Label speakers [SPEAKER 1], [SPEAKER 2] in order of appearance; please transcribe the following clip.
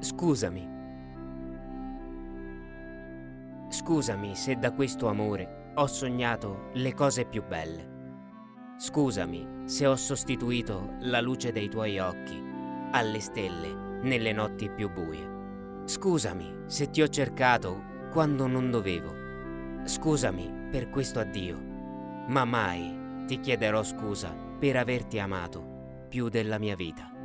[SPEAKER 1] Scusami. Scusami se da questo amore ho sognato le cose più belle. Scusami se ho sostituito la luce dei tuoi occhi alle stelle nelle notti più buie. Scusami se ti ho cercato quando non dovevo. Scusami per questo addio, ma mai ti chiederò scusa per averti amato più della mia vita.